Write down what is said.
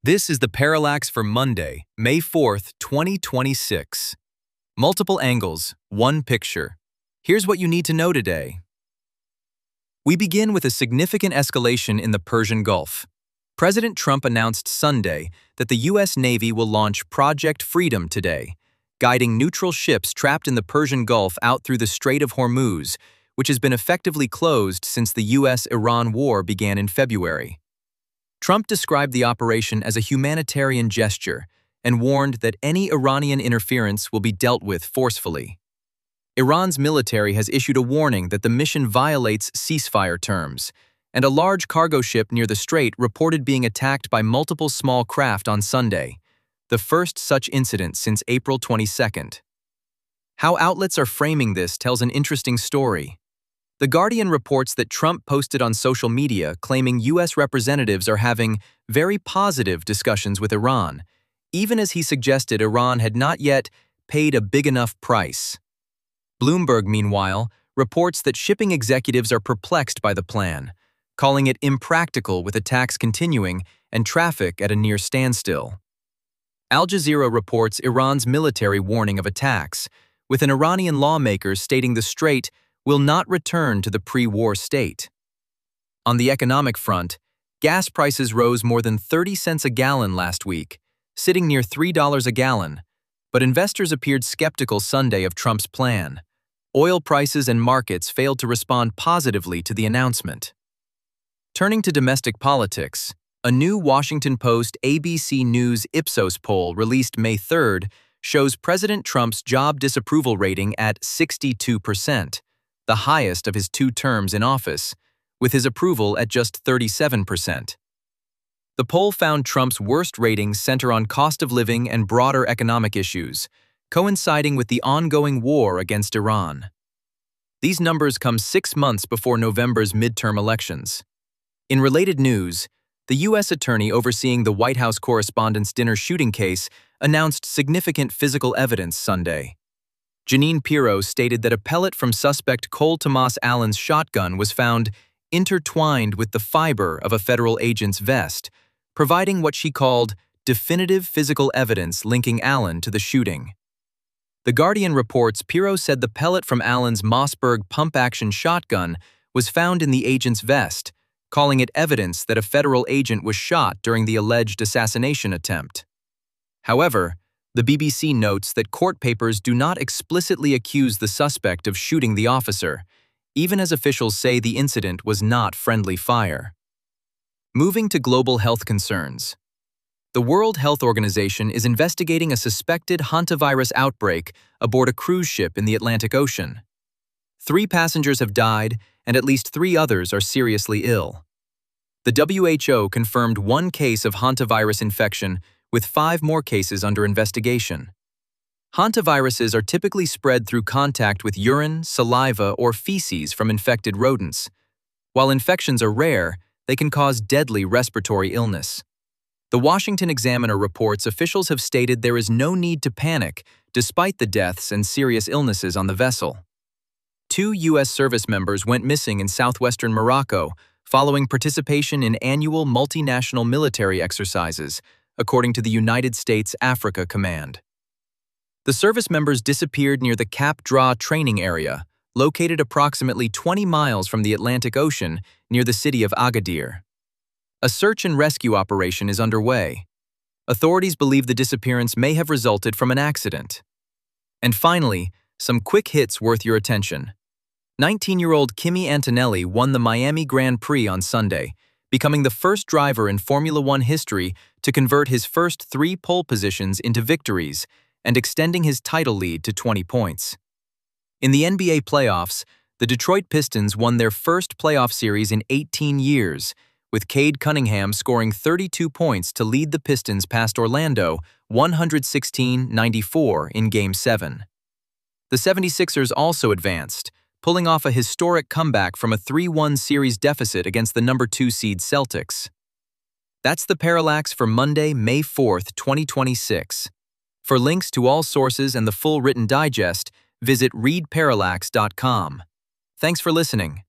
This is the Parallax for Monday, May 4th, 2026. Multiple angles, one picture. Here's what you need to know today. We begin with a significant escalation in the Persian Gulf. President Trump announced Sunday that the U.S. Navy will launch Project Freedom today, guiding neutral ships trapped in the Persian Gulf out through the Strait of Hormuz, which has been effectively closed since the U.S.-Iran war began in February. Trump described the operation as a humanitarian gesture and warned that any Iranian interference will be dealt with forcefully. Iran's military has issued a warning that the mission violates ceasefire terms, and a large cargo ship near the strait reported being attacked by multiple small craft on Sunday, the first such incident since April 22nd. How outlets are framing this tells an interesting story. The Guardian reports that Trump posted on social media claiming U.S. representatives are having very positive discussions with Iran, even as he suggested Iran had not yet paid a big enough price. Bloomberg, meanwhile, reports that shipping executives are perplexed by the plan, calling it impractical with attacks continuing and traffic at a near standstill. Al Jazeera reports Iran's military warning of attacks, with an Iranian lawmaker stating the strait will not return to the pre-war state. On the economic front, gas prices rose more than 30 cents a gallon last week, sitting near $3 a gallon, but investors appeared skeptical Sunday of Trump's plan. Oil prices and markets failed to respond positively to the announcement. Turning to domestic politics, a new Washington Post ABC News Ipsos poll released May 3rd shows President Trump's job disapproval rating at 62%. The highest of his 2 terms in office, with his approval at just 37%. The poll found Trump's worst ratings center on cost of living and broader economic issues, coinciding with the ongoing war against Iran. These numbers come 6 months before November's midterm elections. In related news, the U.S. attorney overseeing the White House Correspondents' Dinner shooting case announced significant physical evidence Sunday. Jeanine Pirro stated that a pellet from suspect Cole Tomas Allen's shotgun was found intertwined with the fiber of a federal agent's vest, providing what she called definitive physical evidence linking Allen to the shooting. The Guardian reports Pirro said the pellet from Allen's Mossberg pump-action shotgun was found in the agent's vest, calling it evidence that a federal agent was shot during the alleged assassination attempt. However, the BBC notes that court papers do not explicitly accuse the suspect of shooting the officer, even as officials say the incident was not friendly fire. Moving to global health concerns. The World Health Organization is investigating a suspected hantavirus outbreak aboard a cruise ship in the Atlantic Ocean. 3 passengers have died, and at least 3 others are seriously ill. The WHO confirmed 1 case of hantavirus infection, with 5 more cases under investigation. Hantaviruses are typically spread through contact with urine, saliva, or feces from infected rodents. While infections are rare, they can cause deadly respiratory illness. The Washington Examiner reports officials have stated there is no need to panic despite the deaths and serious illnesses on the vessel. 2 U.S. service members went missing in southwestern Morocco following participation in annual multinational military exercises, according to the United States Africa Command. The service members disappeared near the Cap Dra training area, located approximately 20 miles from the Atlantic Ocean near the city of Agadir. A search and rescue operation is underway. Authorities believe the disappearance may have resulted from an accident. And finally, some quick hits worth your attention. 19-year-old Kimi Antonelli won the Miami Grand Prix on Sunday, becoming the first driver in Formula One history to convert his first 3 pole positions into victories and extending his title lead to 20 points. In the NBA playoffs, the Detroit Pistons won their first playoff series in 18 years, with Cade Cunningham scoring 32 points to lead the Pistons past Orlando 116-94 in Game 7. The 76ers also advanced, pulling off a historic comeback from a 3-1 series deficit against the number 2 seed Celtics. That's the Parallax for Monday, May 4th, 2026. For links to all sources and the full written digest, visit readparallax.com. Thanks for listening.